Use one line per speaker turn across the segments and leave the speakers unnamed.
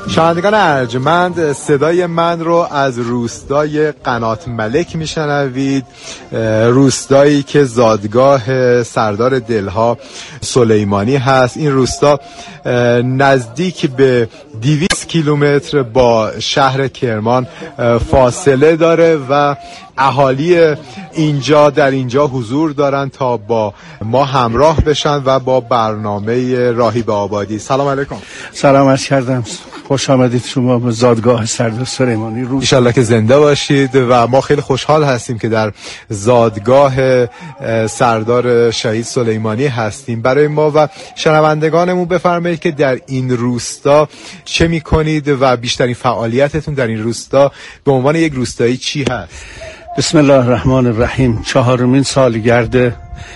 شنوندگان ارجمند، صدای من رو از روستای قنات ملک میشنوید، روستایی که زادگاه سردار دلها سلیمانی هست. این روستا نزدیک به 200 کیلومتر با شهر کرمان فاصله داره و اهالی اینجا در اینجا حضور دارن تا با ما همراه بشن و با برنامه راهی به آبادی. سلام علیکم.
سلام عرض کردم، خوش آمدید شما به زادگاه سردار سلیمانی.
ان شاءالله که زنده باشید و ما خیلی خوشحال هستیم که در زادگاه سردار شهید سلیمانی هستیم. برای ما و شنوندگانمون بفرمایید که در این روستا چه میکنید و بیشترین فعالیتتون در این روستا به عنوان یک روستایی چی هست؟
بسم الله الرحمن الرحیم. 4مین سالگرد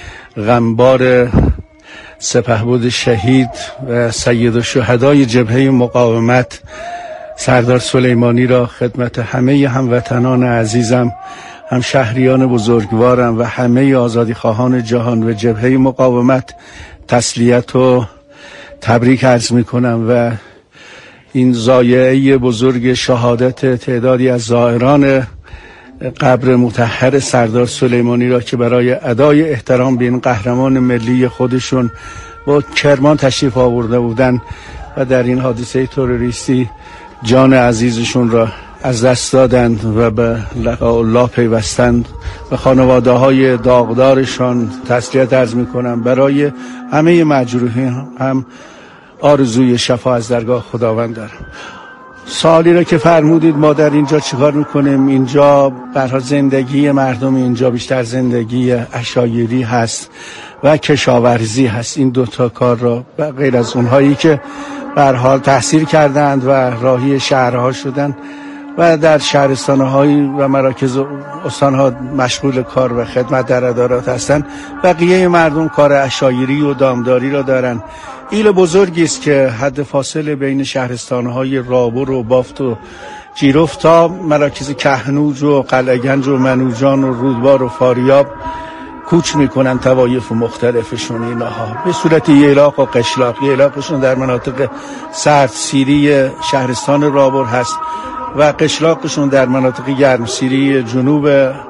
غمبار سپهبد شهید و سید الشهدای جبهه مقاومت سردار سلیمانی را خدمت همه هموطنان عزیزم، هم شهریان بزرگوارم و همه آزادی خواهان جهان و جبهه مقاومت تسلیت و تبریک عرض می کنم و این ضایعه بزرگ شهادت تعدادی از زائران قبر مطهر سردار سلیمانی را که برای ادای احترام به این قهرمان ملی خودشون با کرمان تشریف آورده بودن و در این حادثه تروریستی جان عزیزشون را از دست دادند و به لقاء الله پیوستند. به خانواده های داغدارشان تسلیت عرض می کنم. برای همه مجروحین هم آرزوی شفا از درگاه خداوند دارم. سوالی را که فرمودید ما در اینجا چیکار میکنیم، اینجا برای زندگی مردم اینجا بیشتر زندگی عشایری هست و کشاورزی هست. این دوتا کار را غیر از اونهایی که به هر حال تحصیل کردند و راهی شهرها شدند و در شهرستان‌های و مراکز استان‌ها مشغول کار و خدمت در ادارات هستند، بقیه مردم کار عشایری و دامداری را دارند. ایل بزرگی است که حد فاصله بین شهرستان‌های رابر و بافت و جیرفت تا مراکز کهنوج و قلعه‌گنج و منوجان و رودبار و فاریاب کوچ میکنن طوایف مختلفشون. اینها به صورت ییلاق و قشلاق. ییلاقشون در مناطق سردسیری شهرستان رابر هست و قشلاقشون در مناطق گرمسیری جنوب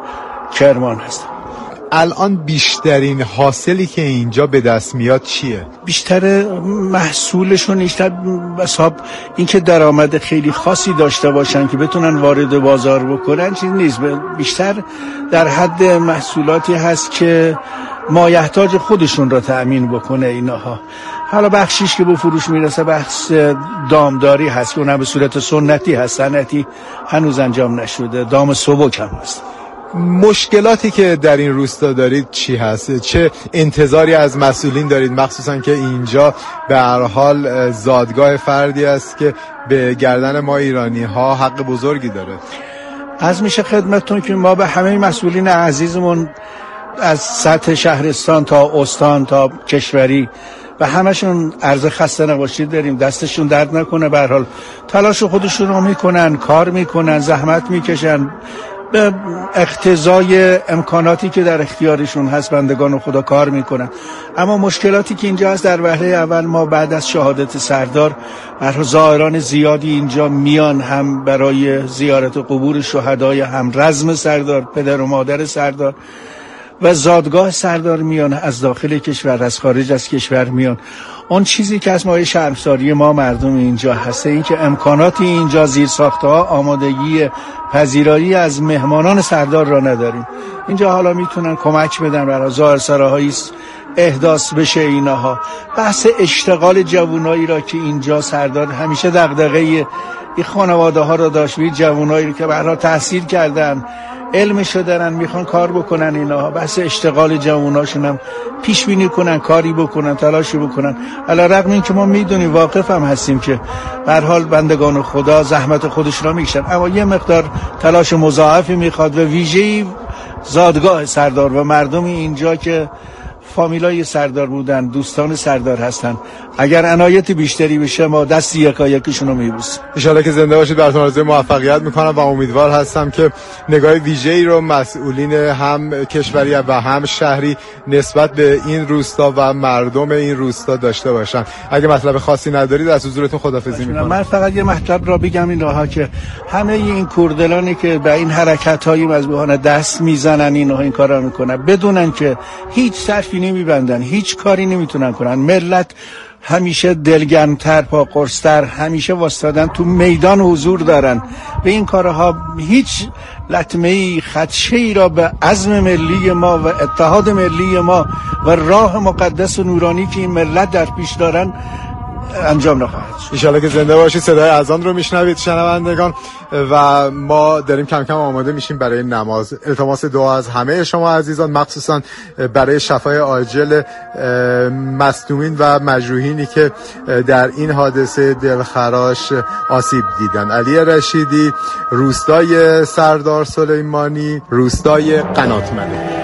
کرمان هست.
الان بیشترین حاصلی که اینجا به دست میاد چیه؟
بیشتر محصولشون بیشتر حساب این که درآمد خیلی خاصی داشته باشن که بتونن وارد بازار بکنن چیز نیست. بیشتر در حد محصولاتی هست که مایحتاج خودشون را تأمین بکنه اینها. حالا بخشیش که به فروش میرسه بخش دامداری هست که اونم به صورت سنتی هست، سنتی هنوز انجام نشده. دام سبک هم هست.
مشکلاتی که در این روستا دارید چی هست؟ چه انتظاری از مسئولین دارید، مخصوصا که اینجا به هر حال زادگاه فردی است که به گردن ما ایرانی ها حق بزرگی داره؟
از میشه خدمتتون که ما به همه مسئولین عزیزمون از سطح شهرستان تا استان تا کشوری و همشون عرض خسته نباشید داریم. دستشون درد نکنه. به هر حال تلاش خودشون رو میکنن، کار میکنن، زحمت میکشن به اقتضای امکاناتی که در اختیارشون هست. بندگان خدا کار میکنن. اما مشکلاتی که اینجا هست، در وهله اول ما بعد از شهادت سردار زائران زیادی اینجا میان، هم برای زیارت قبور شهدای، هم رزم سردار، پدر و مادر سردار و زادگاه سردار میان، از داخل کشور، از خارج از کشور میان. اون چیزی که از مایه شرمساری ما مردم اینجا هست این که امکاناتی اینجا زیر ساختها آمادگی پذیرایی از مهمانان سردار را نداریم. اینجا حالا میتونن کمک بدن برای ظاهرسراهایی احداث بشه اینها. بحث اشتغال جوانایی را که اینجا سردار همیشه دغدغه این خانواده ها را داشت، جوانایی که برای تحصیل کردن، علمشو دارن، میخوان کار بکنن اینها. بحث اشتغال جواناشون هم پیش بینی کنن، کاری بکنن، تلاشی بکنن. علی رغم این که ما میدونیم، واقف هم هستیم که به هر حال بندگان خدا زحمت خودش را میکشن، اما یه مقدار تلاش مضاعفی میخواد و ویژه‌ای زادگاه سردار و مردم اینجا که فامیلای سردار بودن، دوستان سردار هستن، اگر عنایت بیشتری بشه ما دست یکایکشون رو میبوسیم.
ان شاءالله که زنده باشید. براتون آرزوی موفقیت میکنم و امیدوار هستم که نگاه ویژه‌ای رو مسئولین هم کشوری و هم شهری نسبت به این روستا و مردم این روستا داشته باشن. اگه مطلب خاصی ندارید از حضورتون خداحافظی میکنم.
من فقط یه مطلب را بگم این راها که همه این کردلانی که به این حرکت‌های مذبوحانه دست میزنن این کارا میکنن بدونن که هیچ صرفی نمیبندن، هیچ کاری نمیتونن کنن. ملت همیشه دلگرمتر، پا قرصتر، همیشه واسطادن تو میدان حضور دارن. به این کارها هیچ لطمه‌ای خدشه‌ای را به عزم ملی ما و اتحاد ملی ما و راه مقدس و نورانی که این ملت در پیش دارن انجام نخواهد شد.
ان شاءالله که زنده باشید. صدای اذان رو میشنوید شنوندگان و ما داریم کم کم آماده میشیم برای نماز. التماس دعا از همه شما عزیزان، مخصوصا برای شفای عاجل مصدومین و مجروحینی که در این حادثه دلخراش آسیب دیدن. علی رشیدی، روستای سردار سلیمانی، روستای قناتملک.